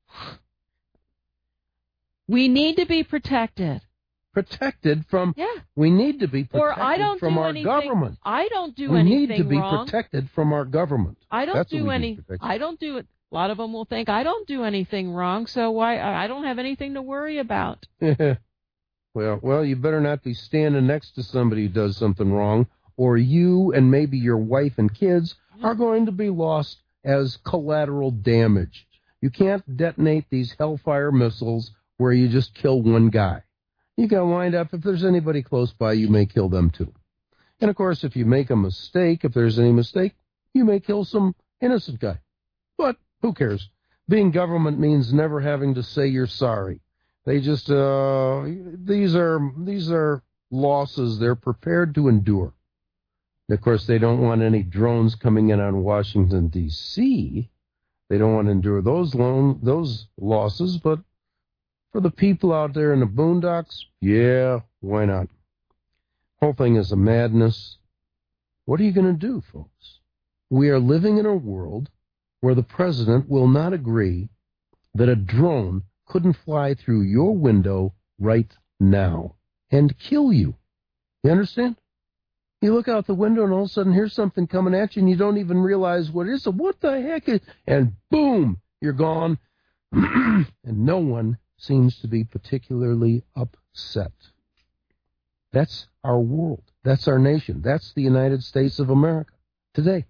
we need to be protected. Protected from, yeah. We need to be protected from our government. I don't do anything wrong. We need to be protected from our government. I don't do it. A lot of them will think I don't do anything wrong, so I don't have anything to worry about. Well, you better not be standing next to somebody who does something wrong, or you and maybe your wife and kids are going to be lost as collateral damage. You can't detonate these Hellfire missiles where you just kill one guy. You got to wind up, if there's anybody close by, you may kill them too. And of course, if you make a mistake, if there's any mistake, you may kill some innocent guy. But who cares? Being government means never having to say you're sorry. They just, these are losses they're prepared to endure. And of course, they don't want any drones coming in on Washington, D.C. They don't want to endure those losses, but for the people out there in the boondocks, yeah, why not? Whole thing is a madness. What are you going to do, folks? We are living in a world where the president will not agree that a drone couldn't fly through your window right now and kill you. You understand? You look out the window and all of a sudden here's something coming at you and you don't even realize what it is. So what the heck is, and boom, you're gone. And no one seems to be particularly upset. That's our world. That's our nation. That's the United States of America today.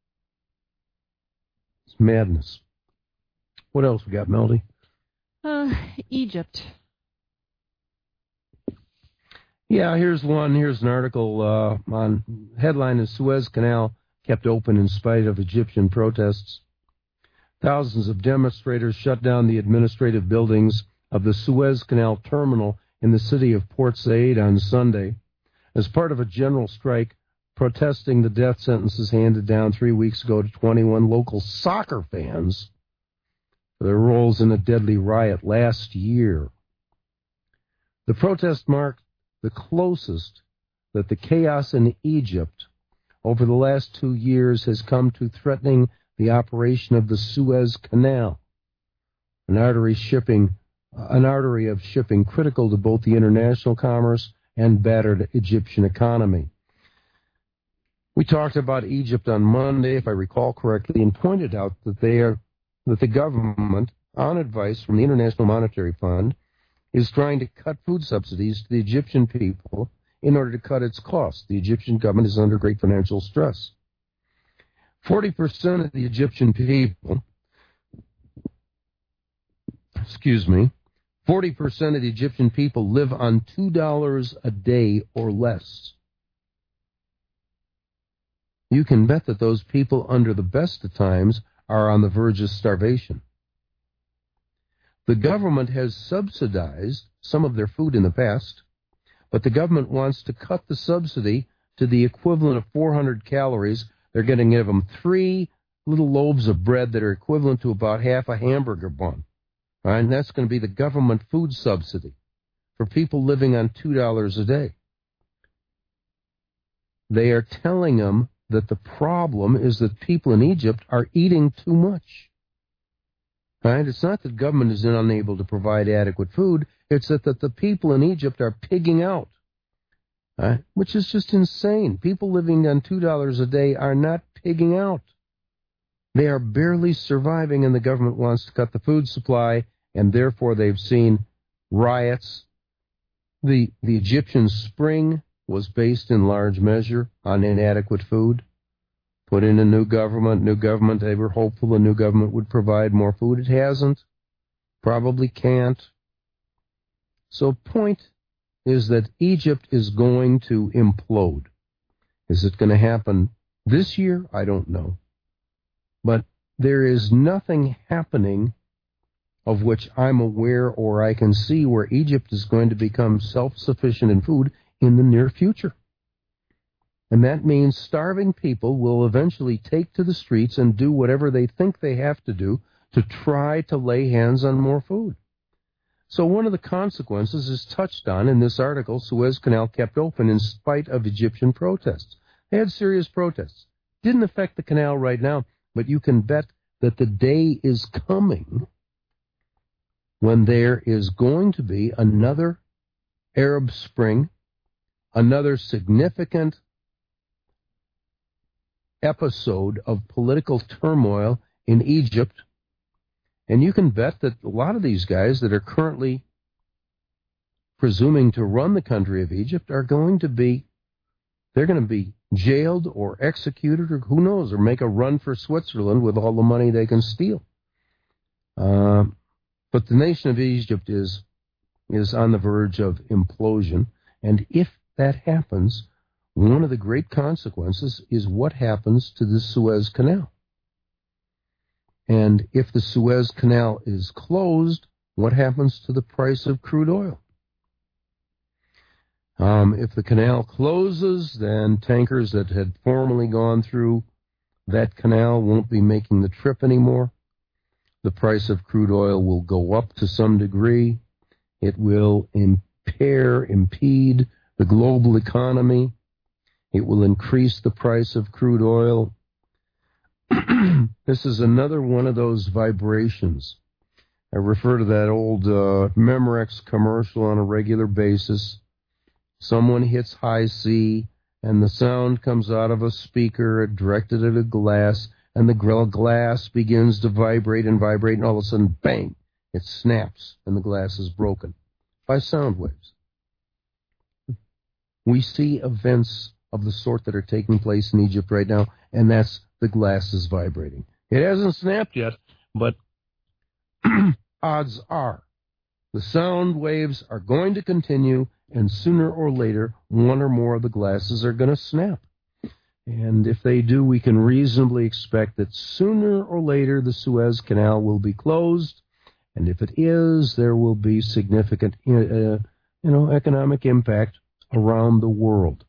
It's madness. What else we got, Melody? Egypt. Yeah, here's one. Here's an article on headline: is Suez Canal kept open in spite of Egyptian protests. Thousands of demonstrators shut down the administrative buildings of the Suez Canal terminal in the city of Port Said on Sunday as part of a general strike protesting the death sentences handed down 3 weeks ago to 21 local soccer fans for their roles in a deadly riot last year. The protest marked the closest that the chaos in Egypt over the last 2 years has come to threatening the operation of the Suez Canal, an artery of shipping critical to both the international commerce and battered Egyptian economy. We talked about Egypt on Monday, if I recall correctly, and pointed out that the government, on advice from the International Monetary Fund, is trying to cut food subsidies to the Egyptian people in order to cut its costs. The Egyptian government is under great financial stress. 40% of the Egyptian people, 40% of the Egyptian people live on $2 a day or less. You can bet that those people, under the best of times, are on the verge of starvation. The government has subsidized some of their food in the past, but the government wants to cut the subsidy to the equivalent of 400 calories. They're going to give them 3 little loaves of bread that are equivalent to about half a hamburger bun. All right, and that's going to be the government food subsidy for people living on $2 a day. They are telling them that the problem is that people in Egypt are eating too much. Right? It's not that government is unable to provide adequate food. It's that the people in Egypt are pigging out, right? Which is just insane. People living on $2 a day are not pigging out. They are barely surviving, and the government wants to cut the food supply, and therefore they've seen riots, The Egyptian spring was based in large measure on inadequate food. Put in a new government, they were hopeful the new government would provide more food. It hasn't. Probably can't. So point is that Egypt is going to implode. Is it going to happen this year? I don't know. But there is nothing happening of which I'm aware or I can see where Egypt is going to become self-sufficient in food in the near future. And that means starving people will eventually take to the streets and do whatever they think they have to do to try to lay hands on more food. So one of the consequences is touched on in this article. Suez Canal kept open in spite of Egyptian protests. They had serious protests. Didn't affect the canal right now, but you can bet that the day is coming when there is going to be another Arab Spring, another significant episode of political turmoil in Egypt. And you can bet that a lot of these guys that are currently presuming to run the country of Egypt are going to be jailed or executed or who knows, or make a run for Switzerland with all the money they can steal. But the nation of Egypt is on the verge of implosion. And if that happens, one of the great consequences is what happens to the Suez Canal. And if the Suez Canal is closed, what happens to the price of crude oil? If the canal closes, then tankers that had formerly gone through that canal won't be making the trip anymore. The price of crude oil will go up to some degree. It will impede the global economy. It will increase the price of crude oil. This is another one of those vibrations. I refer to that old Memorex commercial on a regular basis. Someone hits high C, and the sound comes out of a speaker directed at a glass, and the glass begins to vibrate, and all of a sudden, bang, it snaps, and the glass is broken by sound waves. We see events of the sort that are taking place in Egypt right now, and that's the glass is vibrating. It hasn't snapped yet, but odds are the sound waves are going to continue, and sooner or later, one or more of the glasses are going to snap. And if they do, we can reasonably expect that sooner or later the Suez Canal will be closed, and if it is, there will be significant, economic impact around the world.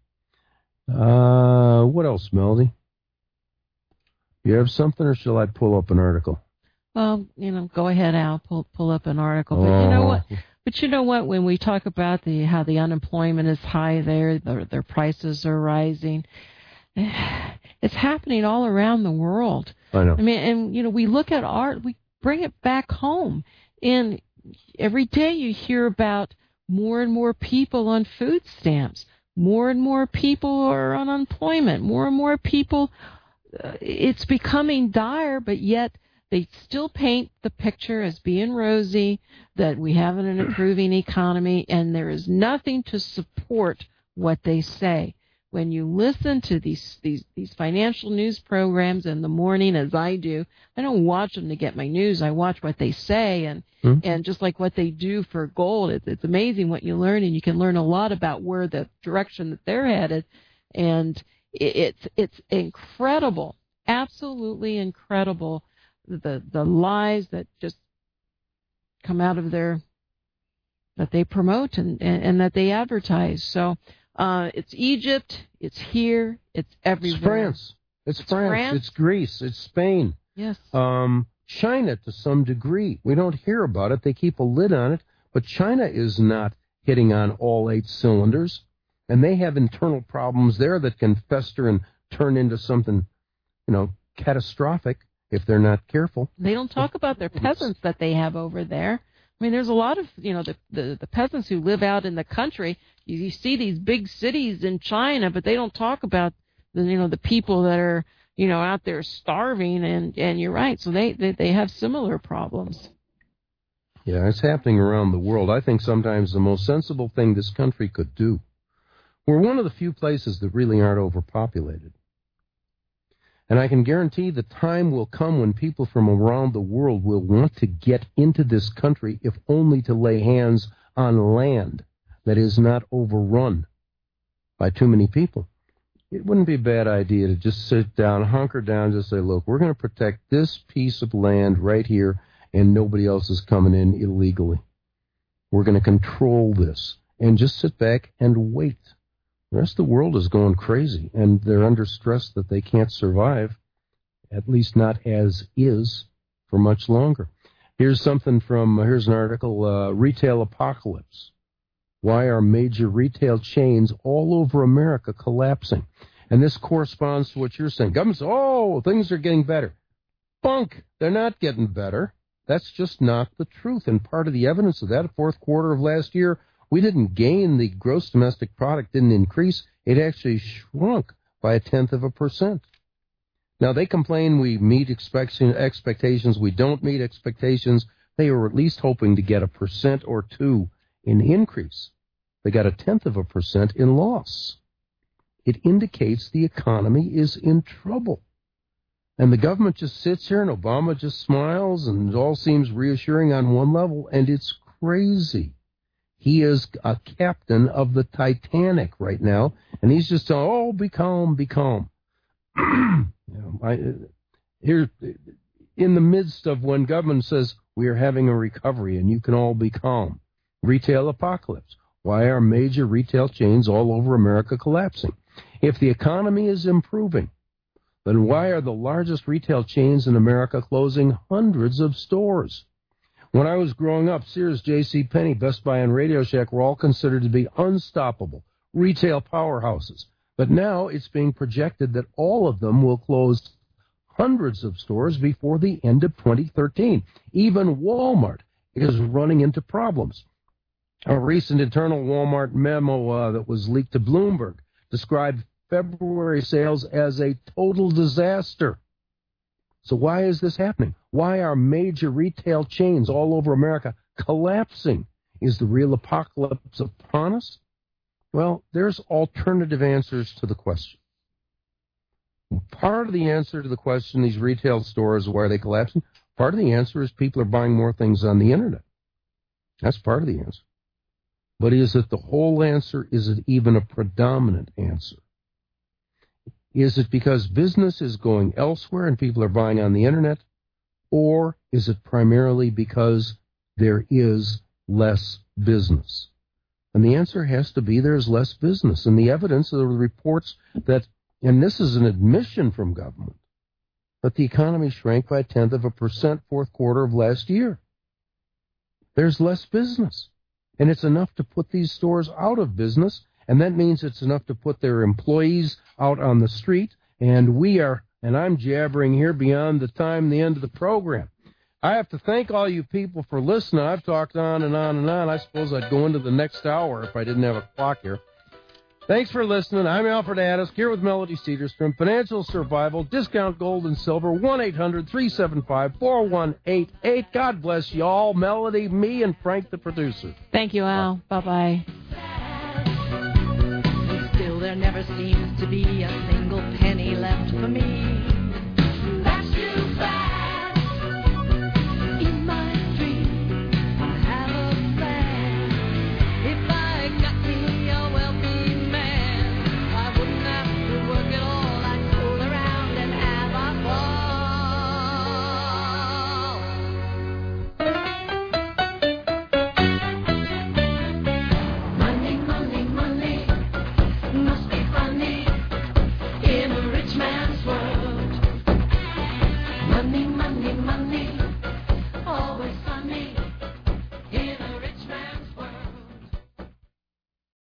What else, Melody? You have something, or shall I pull up an article? Well, go ahead, Al. Pull up an article. But you know what? But you know what? When we talk about how the unemployment is high there, their prices are rising. It's happening all around the world. I know. I mean, and we look at we bring it back home, and every day you hear about more and more people on food stamps. More and more people are on unemployment. More and more people. It's becoming dire, but yet they still paint the picture as being rosy, that we have an improving economy, and there is nothing to support what they say. When you listen to these financial news programs in the morning, as I do, I don't watch them to get my news. I watch what they say, and just like what they do for gold, it's amazing what you learn, and you can learn a lot about where the direction that they're headed, and it's incredible, absolutely incredible, the lies that just come out of that they promote and that they advertise. So it's Egypt, it's here, it's everywhere. It's France, it's Greece, it's Spain. Yes. China to some degree. We don't hear about it. They keep a lid on it, but China is not hitting on all 8 cylinders, and they have internal problems there that can fester and turn into something, catastrophic if they're not careful. They don't talk about their peasants that they have over there. I mean, there's a lot of, the peasants who live out in the country. You see these big cities in China, but they don't talk about the people that are, out there starving. And you're right. So they have similar problems. Yeah, it's happening around the world. I think sometimes the most sensible thing this country could do. We're one of the few places that really aren't overpopulated. And I can guarantee the time will come when people from around the world will want to get into this country, if only to lay hands on land that is not overrun by too many people. It wouldn't be a bad idea to just sit down, hunker down, just say, look, we're going to protect this piece of land right here, and nobody else is coming in illegally. We're going to control this, and just sit back and wait. The rest of the world is going crazy, and they're under stress that they can't survive, at least not as is, for much longer. Here's an article, Retail Apocalypse. Why are major retail chains all over America collapsing? And this corresponds to what you're saying. Government says, things are getting better. Bunk! They're not getting better. That's just not the truth. And part of the evidence of that, fourth quarter of last year, we didn't gain. The gross domestic product didn't increase. It actually shrunk by 0.1%. Now, they complain we meet expectations. We don't meet expectations. They were at least hoping to get 1% or 2% in increase. They got 0.1% in loss. It indicates the economy is in trouble. And the government just sits here, and Obama just smiles, and it all seems reassuring on one level, and it's crazy. He is a captain of the Titanic right now, and he's just telling, be calm, be calm. Here, in the midst of when government says we are having a recovery and you can all be calm. Retail apocalypse. Why are major retail chains all over America collapsing? If the economy is improving, then why are the largest retail chains in America closing hundreds of stores? When I was growing up, Sears, JCPenney, Best Buy, and Radio Shack were all considered to be unstoppable retail powerhouses. But now it's being projected that all of them will close hundreds of stores before the end of 2013. Even Walmart is running into problems. A recent internal Walmart memo that was leaked to Bloomberg described February sales as a total disaster. So why is this happening? Why are major retail chains all over America collapsing? Is the real apocalypse upon us? Well, there's alternative answers to the question. Part of the answer to the question, these retail stores, why are they collapsing? Part of the answer is people are buying more things on the internet. That's part of the answer. But is it the whole answer? Is it even a predominant answer? Is it because business is going elsewhere and people are buying on the internet? Or is it primarily because there is less business? And the answer has to be there's less business. And the evidence of the reports that, and this is an admission from government, that the economy shrank by 0.1% fourth quarter of last year. There's less business. And it's enough to put these stores out of business, and that means it's enough to put their employees out on the street, and I'm jabbering here beyond the end of the program. I have to thank all you people for listening. I've talked on and on and on. I suppose I'd go into the next hour if I didn't have a clock here. Thanks for listening. I'm Alfred Addis, here with Melody Cedarstrom. Financial Survival, Discount Gold and Silver, 1-800-375-4188. God bless you all. Melody, me, and Frank, the producer. Thank you, Al. Bye-bye. Still, there never seems to be a